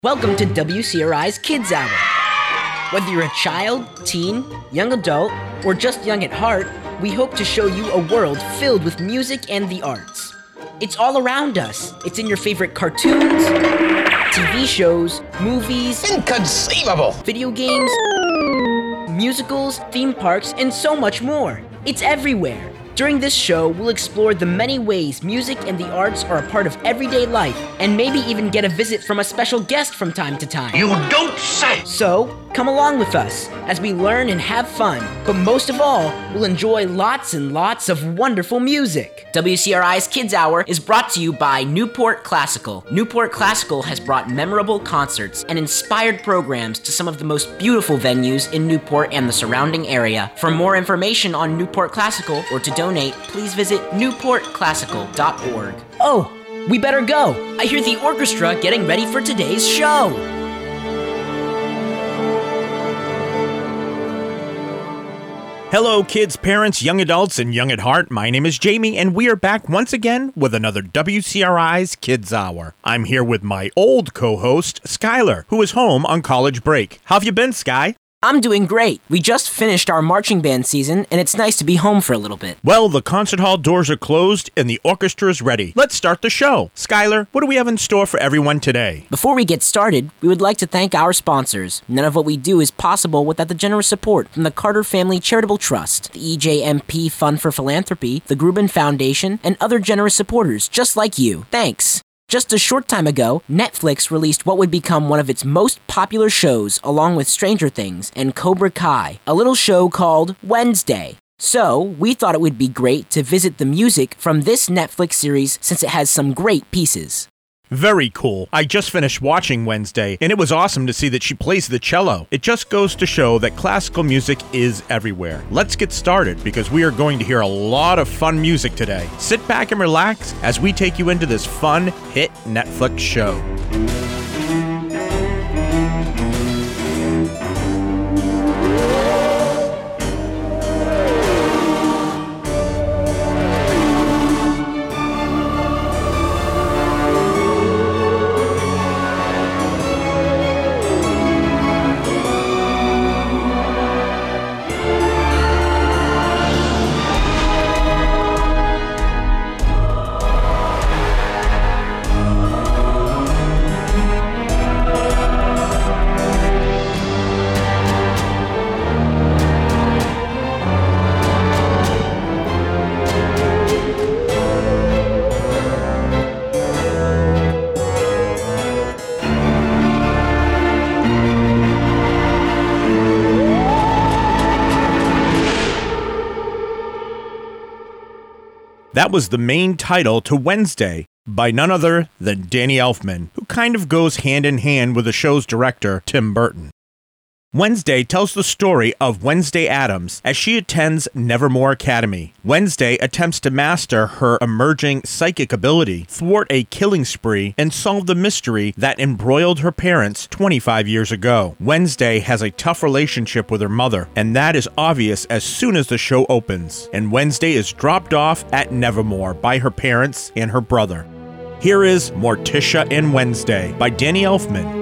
Welcome to WCRI's Kids Hour. Whether you're a child, teen, young adult, or just young at heart, we hope to show you a world filled with music and the arts. It's all around us. It's in your favorite cartoons, TV shows, movies, inconceivable, video games, musicals, theme parks, and so much more. It's everywhere. During this show, we'll explore the many ways music and the arts are a part of everyday life, and maybe even get a visit from a special guest from time to time. You don't say! So, come along with us as we learn and have fun, but most of all, we'll enjoy lots and lots of wonderful music. WCRI's Kids Hour is brought to you by Newport Classical. Newport Classical has brought memorable concerts and inspired programs to some of the most beautiful venues in Newport and the surrounding area. For more information on Newport Classical or to donate, please visit newportclassical.org. Oh, we better go. I hear the orchestra getting ready for today's show. Hello, kids, parents, young adults, and young at heart. My name is Jamie, and we are back once again with another WCRI's Kids Hour. I'm here with my old co-host, Skylar, who is home on college break. How have you been, Sky? I'm doing great. We just finished our marching band season, and it's nice to be home for a little bit. Well, the concert hall doors are closed, and the orchestra is ready. Let's start the show. Skylar, what do we have in store for everyone today? Before we get started, we would like to thank our sponsors. None of what we do is possible without the generous support from the Carter Family Charitable Trust, the EJMP Fund for Philanthropy, the Grubin Foundation, and other generous supporters just like you. Thanks. Just a short time ago, Netflix released what would become one of its most popular shows, along with Stranger Things and Cobra Kai, a little show called Wednesday. So, we thought it would be great to visit the music from this Netflix series since it has some great pieces. Very cool. I just finished watching Wednesday, and it was awesome to see that she plays the cello. It just goes to show that classical music is everywhere. Let's get started, because we are going to hear a lot of fun music today. Sit back and relax as we take you into this fun hit Netflix show. That was the main title to Wednesday by none other than Danny Elfman, who kind of goes hand in hand with the show's director, Tim Burton. Wednesday tells the story of Wednesday Addams as she attends Nevermore Academy. Wednesday attempts to master her emerging psychic ability, thwart a killing spree, and solve the mystery that embroiled her parents 25 years ago. Wednesday has a tough relationship with her mother, and that is obvious as soon as the show opens. And Wednesday is dropped off at Nevermore by her parents and her brother. Here is Morticia and Wednesday by Danny Elfman.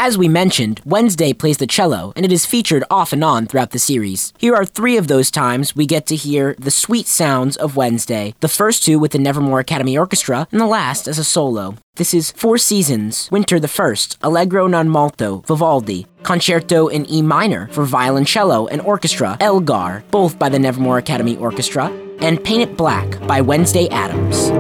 As we mentioned, Wednesday plays the cello, and it is featured off and on throughout the series. Here are 3 of those times we get to hear the sweet sounds of Wednesday, the first 2 with the Nevermore Academy Orchestra, and the last as a solo. This is Four Seasons, Winter the First, Allegro non molto, Vivaldi, Concerto in E minor for violoncello and orchestra, Elgar, both by the Nevermore Academy Orchestra, and Paint It Black by Wednesday Addams.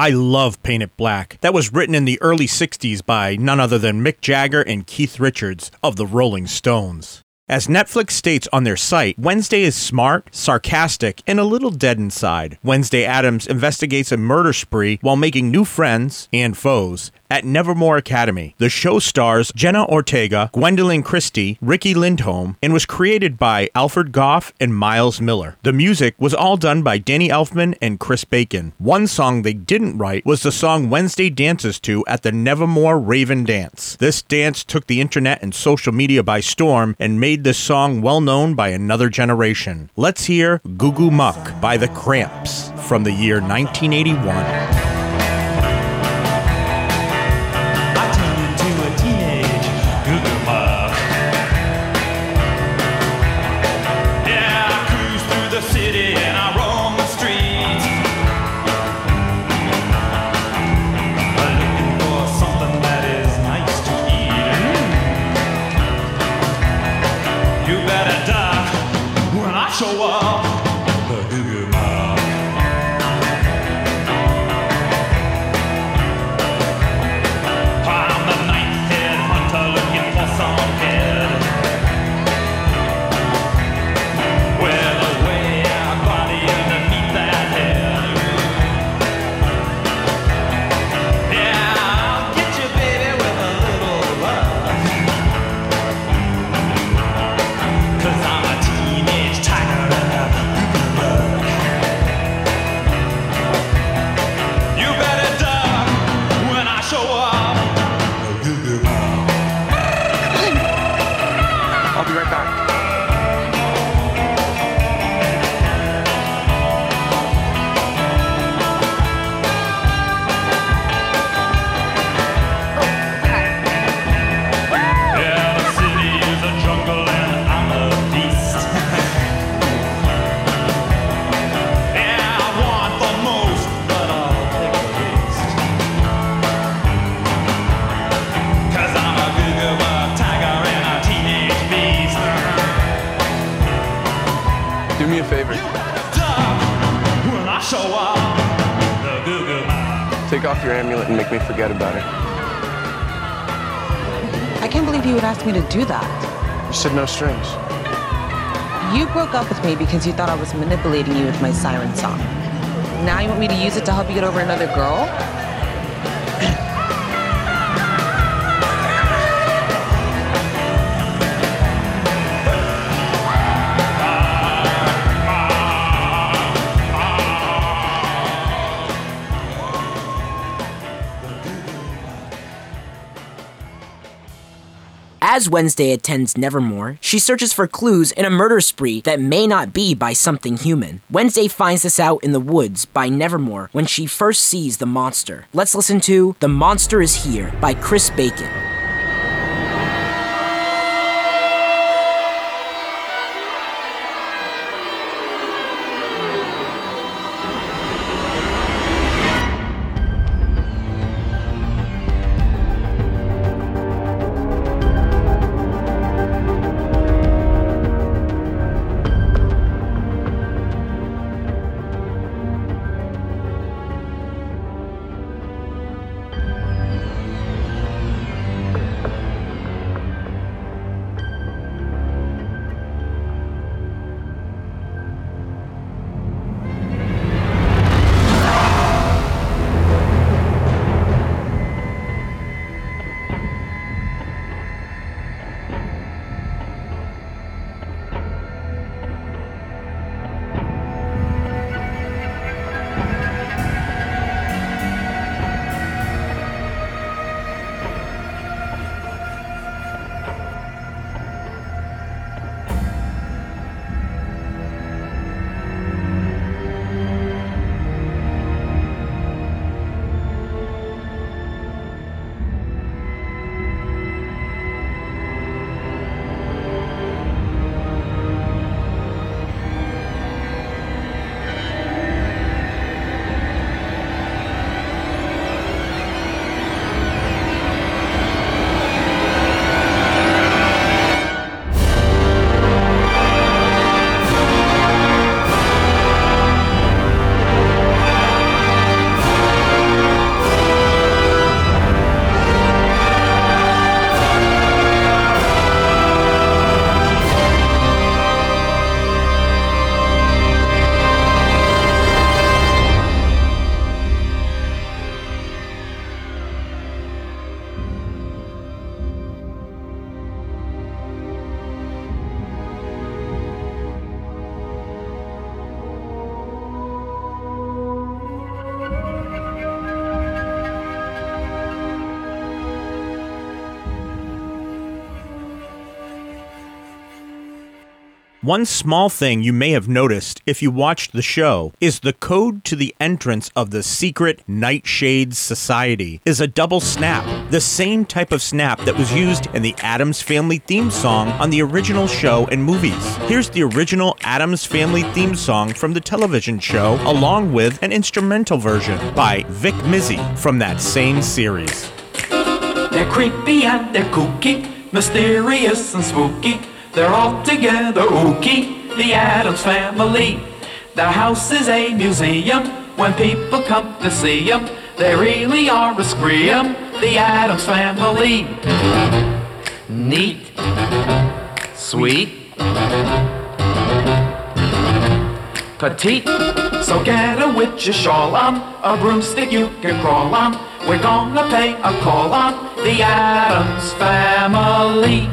I love Paint It Black. That was written in the early 60s by none other than Mick Jagger and Keith Richards of the Rolling Stones. As Netflix states on their site, Wednesday is smart, sarcastic, and a little dead inside. Wednesday Addams investigates a murder spree while making new friends and foes at Nevermore Academy. The show stars Jenna Ortega, Gwendolyn Christie, Ricky Lindholm, and was created by Alfred Goff and Miles Miller. The music was all done by Danny Elfman and Chris Bacon. One song they didn't write was the song Wednesday dances to at the Nevermore Raven Dance. This dance took the internet and social media by storm and made this song well known by another generation. Let's hear Goo Goo Muck by The Cramps from the year 1981. Take off your amulet and make me forget about it. I can't believe you would ask me to do that. You said no strings. You broke up with me because you thought I was manipulating you with my siren song. Now you want me to use it to help you get over another girl? As Wednesday attends Nevermore, she searches for clues in a murder spree that may not be by something human. Wednesday finds this out in the woods by Nevermore when she first sees the monster. Let's listen to The Monster Is Here by Chris Bacon. One small thing you may have noticed if you watched the show is the code to the entrance of the secret Nightshade Society is a double snap, the same type of snap that was used in the Addams Family theme song on the original show and movies. Here's the original Addams Family theme song from the television show, along with an instrumental version by Vic Mizzy from that same series. They're creepy and they're kooky, mysterious and spooky. They're all together ooky, the Addams Family. Their house is a museum. When people come to see them, they really are a scream, the Addams Family. Neat, sweet, petite. So get a witch's shawl on, a broomstick you can crawl on. We're gonna pay a call on the Addams Family.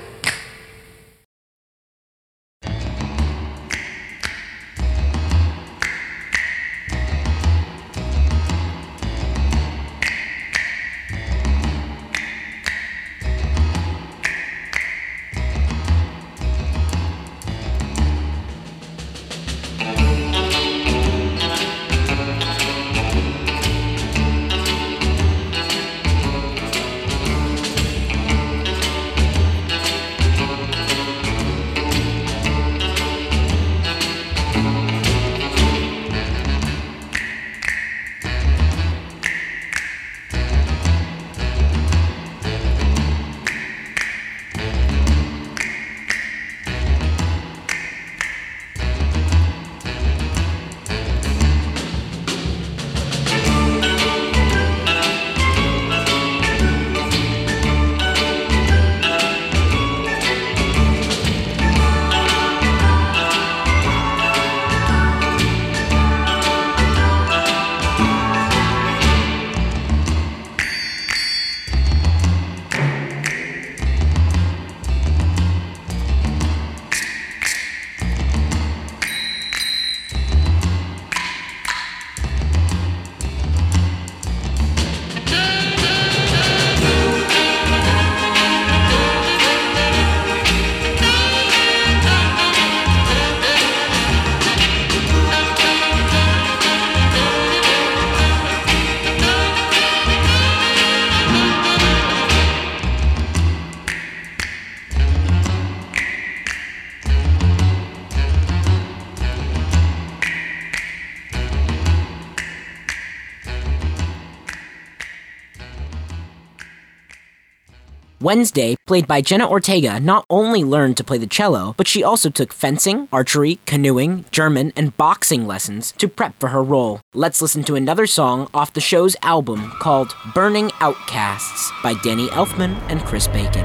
Wednesday, played by Jenna Ortega, not only learned to play the cello, but she also took fencing, archery, canoeing, German, and boxing lessons to prep for her role. Let's listen to another song off the show's album called Burning Outcasts by Danny Elfman and Chris Bacon.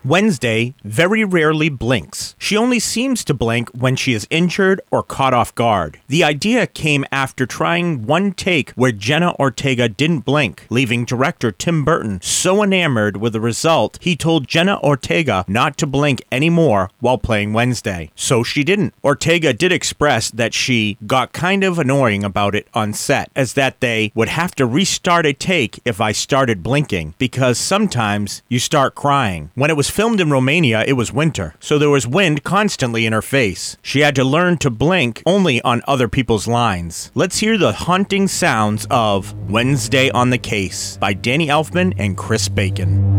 Wednesday very rarely blinks. She only seems to blink when she is injured or caught off guard. The idea came after trying one take where Jenna Ortega didn't blink, leaving director Tim Burton so enamored with the result, he told Jenna Ortega not to blink anymore while playing Wednesday. So she didn't. Ortega did express that she got kind of annoying about it on set, as that they would have to restart a take if I started blinking, because sometimes you start crying. When it was filmed in Romania, it was winter, so there was wind constantly in her face. She had to learn to blink only on other people's lines. Let's hear the haunting sounds of Wednesday on the Case by Danny Elfman and Chris Bacon.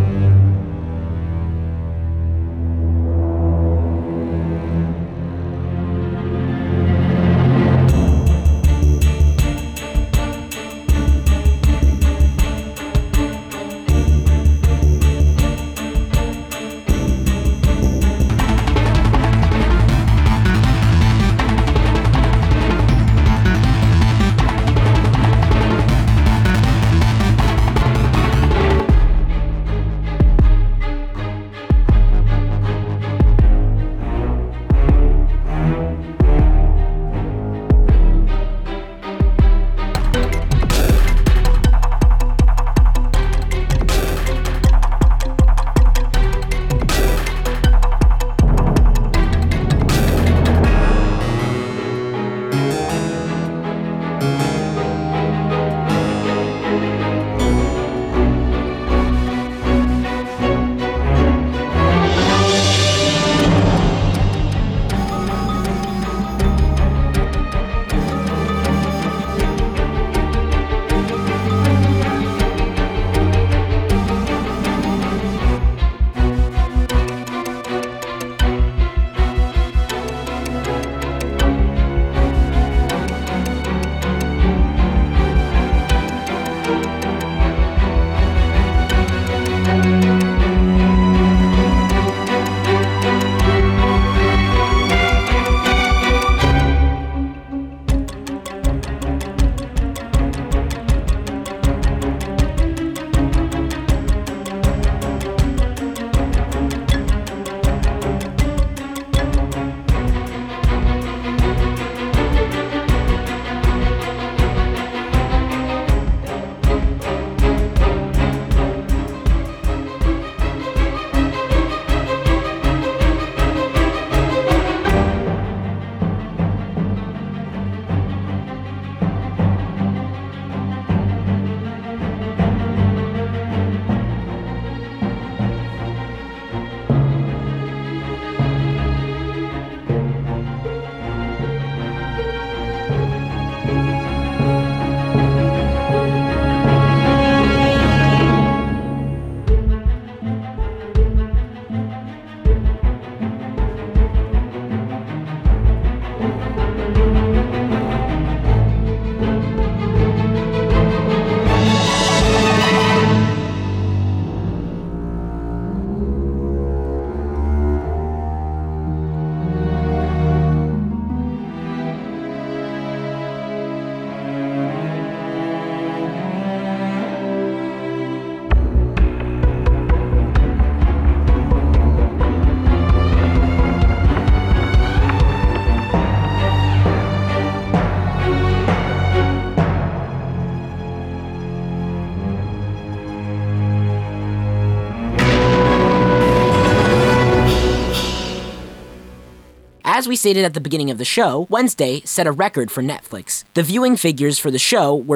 As we stated at the beginning of the show, Wednesday set a record for Netflix. The viewing figures for the show were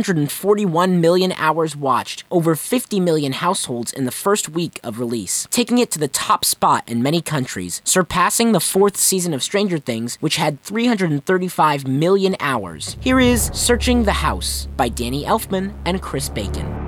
341 million hours watched, over 50 million households in the first week of release, taking it to the top spot in many countries, surpassing the fourth season of Stranger Things, which had 335 million hours. Here is Searching the House by Danny Elfman and Chris Bacon.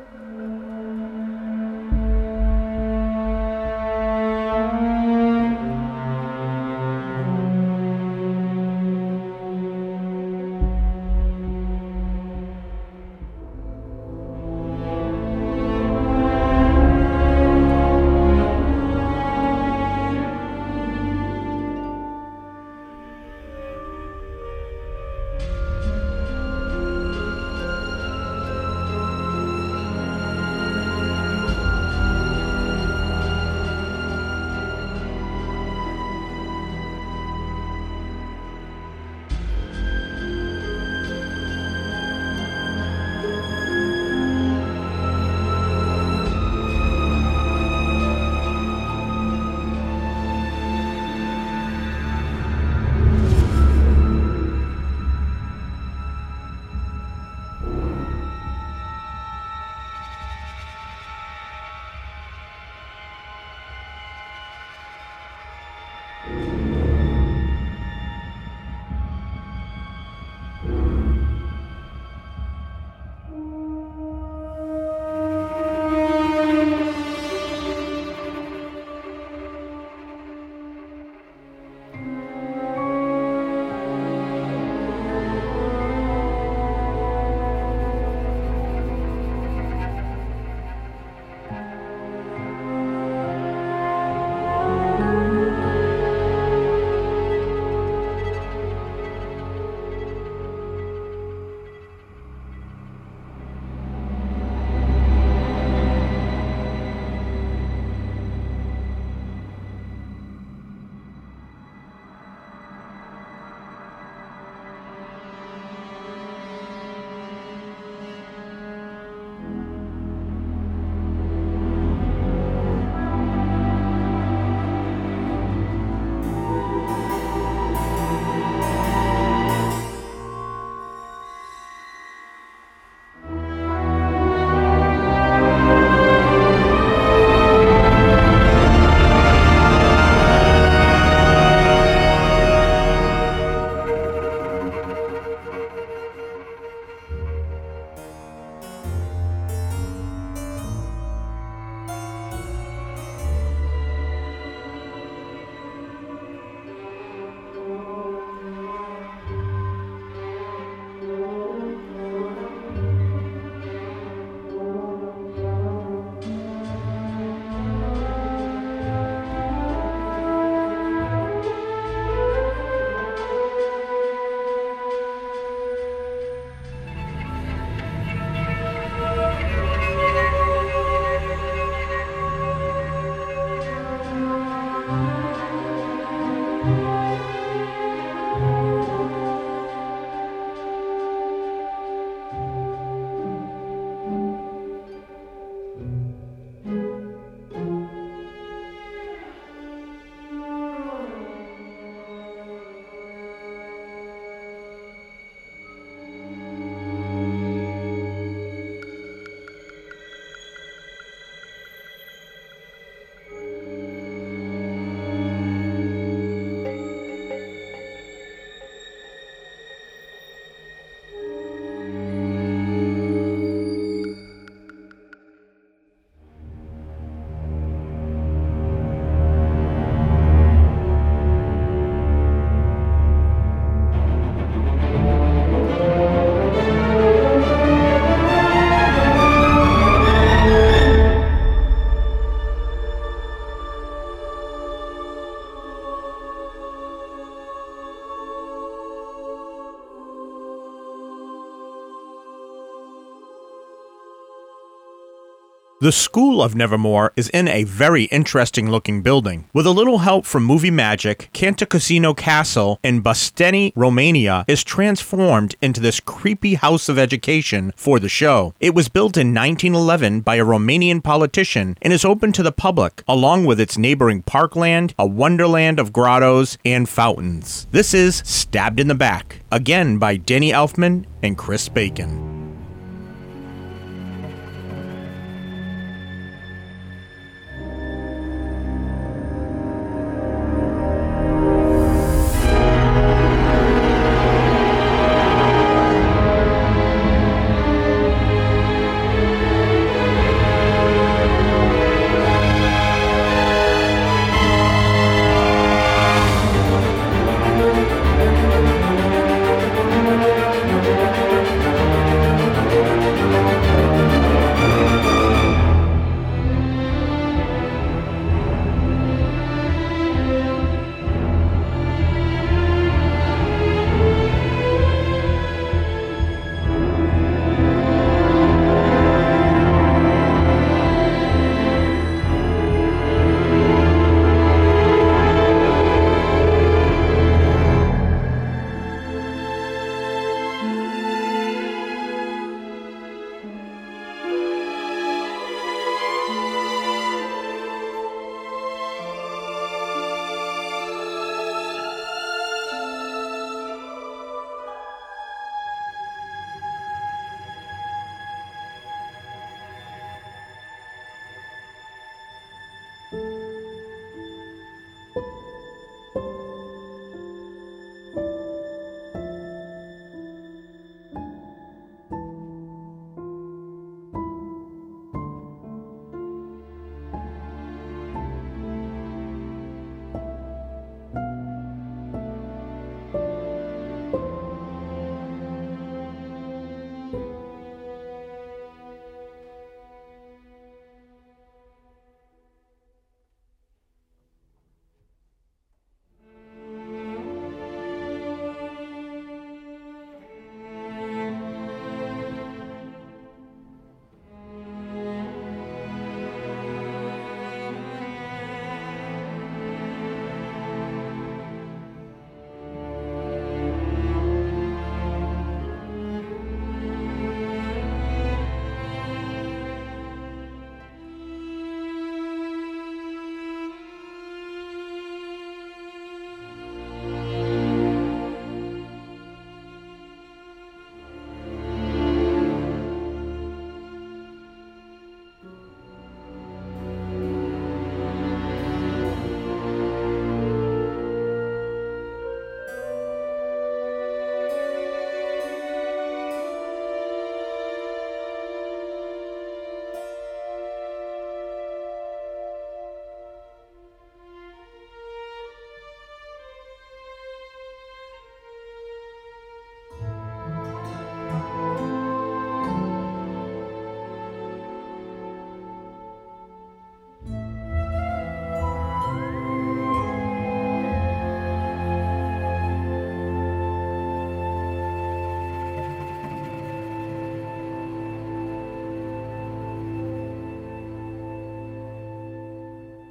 The School of Nevermore is in a very interesting looking building. With a little help from Movie Magic, Cantacuzino Castle in Busteni, Romania is transformed into this creepy house of education for the show. It was built in 1911 by a Romanian politician and is open to the public, along with its neighboring parkland, a wonderland of grottos and fountains. This is Stabbed in the Back, again by Danny Elfman and Chris Bacon.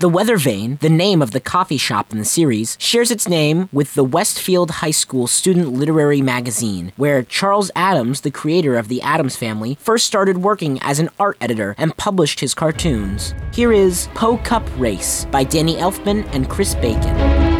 The Weather Vane, the name of the coffee shop in the series, shares its name with the Westfield High School student literary magazine, where Charles Addams, the creator of the Addams Family, first started working as an art editor and published his cartoons. Here is Po Cup Race by Danny Elfman and Chris Bacon.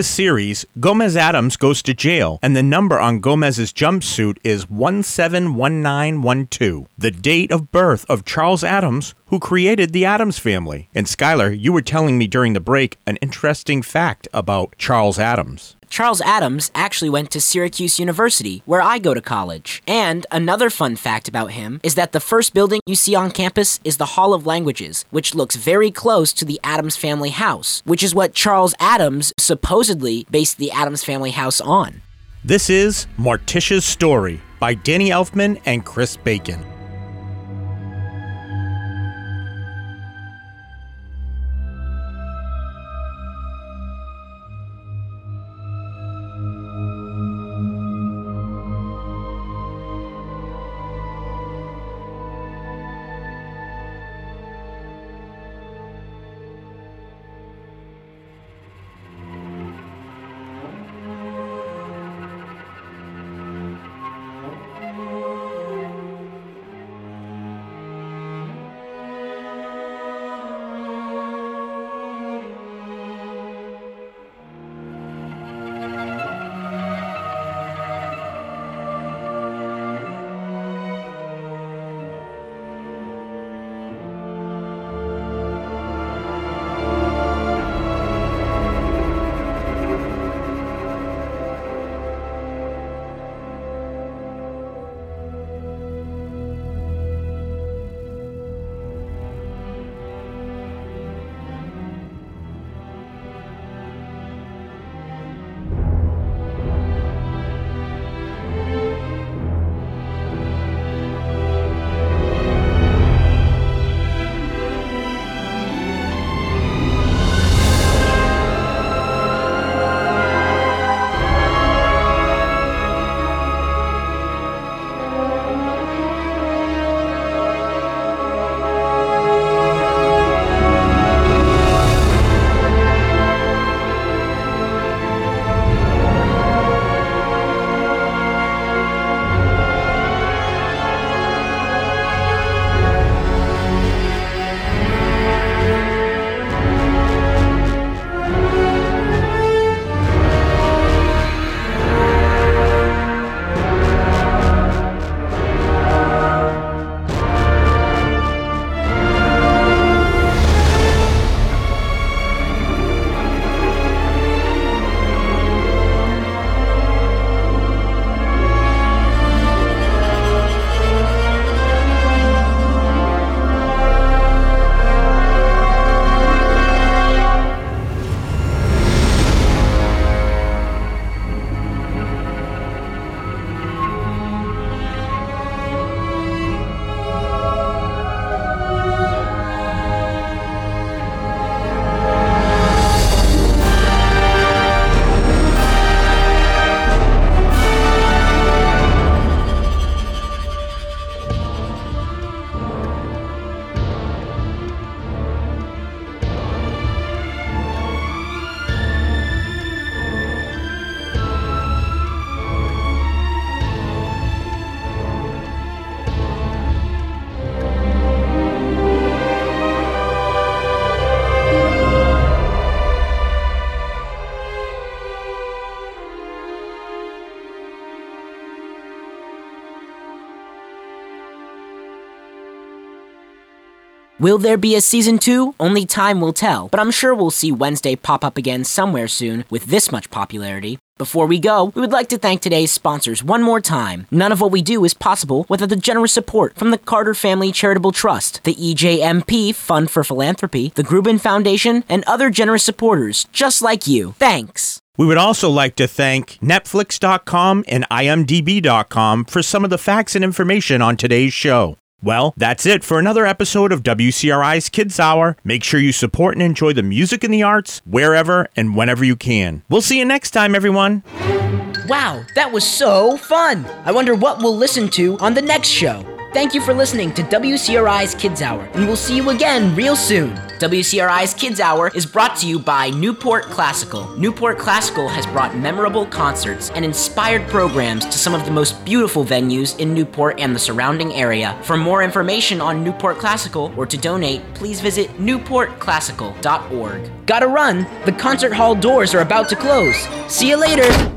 the series, Gomez Addams goes to jail, and the number on Gomez's jumpsuit is 171912, the date of birth of Charles Addams, who created the Addams family. And Skylar, you were telling me during the break an interesting fact about Charles Addams. Charles Addams actually went to Syracuse University, where I go to college. And another fun fact about him is that the first building you see on campus is the Hall of Languages, which looks very close to the Addams family house, which is what Charles Addams supposedly based the Addams family house on. This is Morticia's Story by Danny Elfman and Chris Bacon. Will there be a season 2? Only time will tell, but I'm sure we'll see Wednesday pop up again somewhere soon with this much popularity. Before we go, we would like to thank today's sponsors one more time. None of what we do is possible without the generous support from the Carter Family Charitable Trust, the EJMP Fund for Philanthropy, the Grubin Foundation, and other generous supporters just like you. Thanks! We would also like to thank Netflix.com and IMDb.com for some of the facts and information on today's show. Well, that's it for another episode of WCRI's Kids Hour. Make sure you support and enjoy the music and the arts wherever and whenever you can. We'll see you next time, everyone. Wow, that was so fun! I wonder what we'll listen to on the next show. Thank you for listening to WCRI's Kids Hour, and we'll see you again real soon. WCRI's Kids Hour is brought to you by Newport Classical. Newport Classical has brought memorable concerts and inspired programs to some of the most beautiful venues in Newport and the surrounding area. For more information on Newport Classical or to donate, please visit newportclassical.org. Gotta run! The concert hall doors are about to close. See you later!